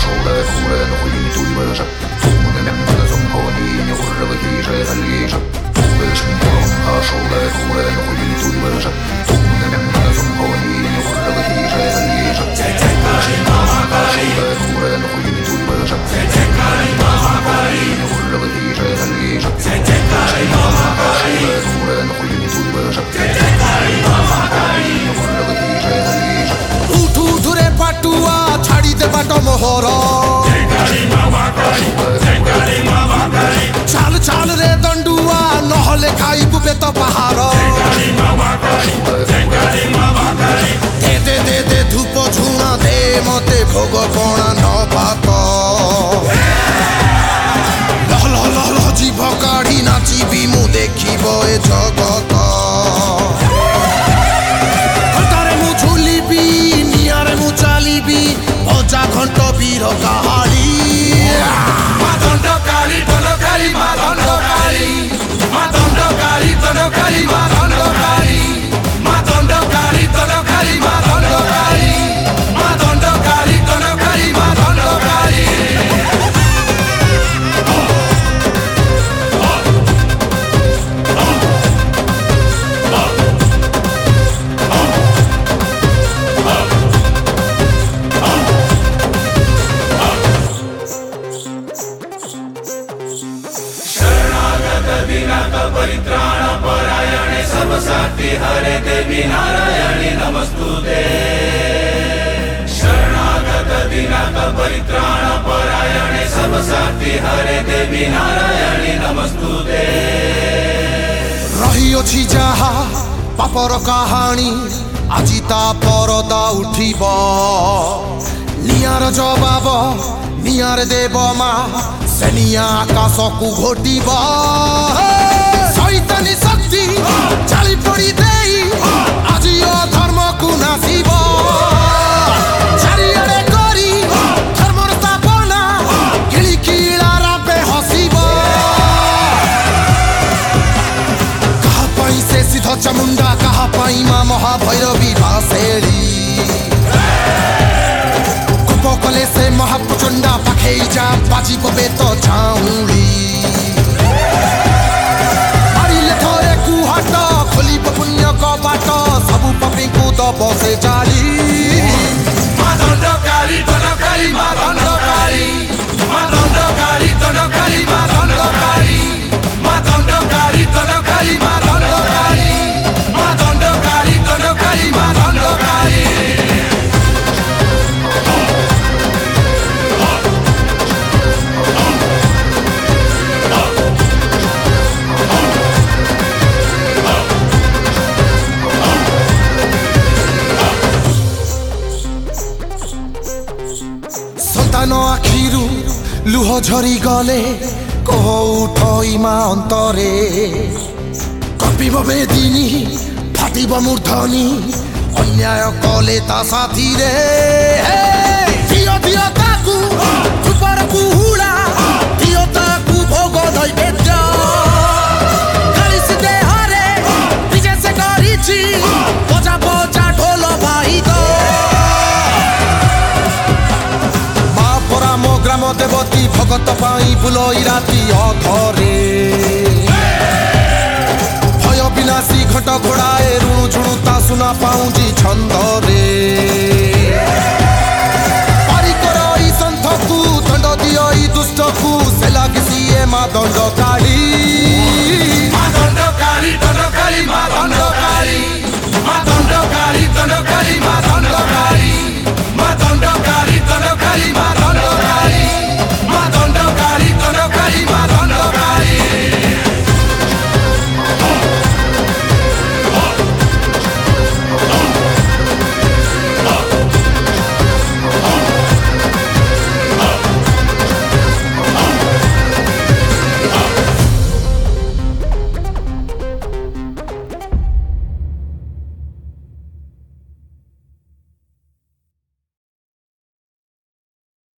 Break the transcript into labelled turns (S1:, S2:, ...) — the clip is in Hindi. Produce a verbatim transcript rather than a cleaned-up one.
S1: 手来突然回对不上，父母的两个总和你你混了个地谁很离上，父的生活啊手来突然回对不上，父母的两个总和你你混了个地谁很离上，父的生活啊手来突然回对不上，父的两个总和你你混了个地谁很离上，父的生活啊手来突然回对不上，父的两个总和你你混了个地谁很离上。
S2: पाटुआ छाड़ी दे बाटो मोहर चाल चाल रे दंडुआ नहले खाइबु बेत पहाड़ दे दे दे दे धूप झुणा दे मते भोग पणा न पात लह लह लह लह जीभ काढ़ी नाचिबी मु देखिब ए जगत भजा घंट वीर काली
S3: दंडकारी दंडकारी मा दंडकारी मा दंडकारी दंडकारी मा दंडकारी मा दंडकारी दंडकारी मा दंडकारी मा दंडकारी दंडकारी मा दंडकारी परित्राण परायणे सर्वशक्ति हरे देवी नारायणी नमस्तुते शरणागत दीनाथ परित्राण परायणे सर्वशक्ति हरे देवी नारायणी नमस्तुते
S2: रही अछि जहा पापर कहानी आजि ता परदा उठिब नियार जवाब नियार देव मा सेनिया आकाश को घोटिब शैतानी शक्ति चाली पड़ी देई आज धर्म को नासिब चारिआडे करी धर्मर स्थापना गिली किलारा पे हसिब कहा पाई से सिद्ध चामुंडा कहा पाई मां महाभैरवी बासेली कले से महाप्रचंडा पाखे जा बाजी पबे तो झाउली मारिले थोरे कुहाट खोली पुण्य को बाट सबु पपी को दब से जाली
S3: मा दंडकारी दंडकारी मा दंडकारी मा दंडकारी दंडकारी मा दंडकारी मा दंडकारी दंडकारी मा दंडकारी मा दंडकारी दंडकारी मा दंडकारी
S2: संतान आखिरु लुह झरी गले कह उठई मा अंतरे कपिब बेदिनी फाटिब मूर्धनी अन्याय कले ता साथी रे दियो दियो ताकू ऊपर कुहुड़ा दियो ताकू भोग नैवेद्य कालिस देहरे विजय से करिछि बजा बजा ढोल भाई दो ग्राम देवती भगत पाई बुलई राति अधरे भय विनाशी घट घोड़ाए ऋणु झुणुता सुना पाऊँ छंदरे।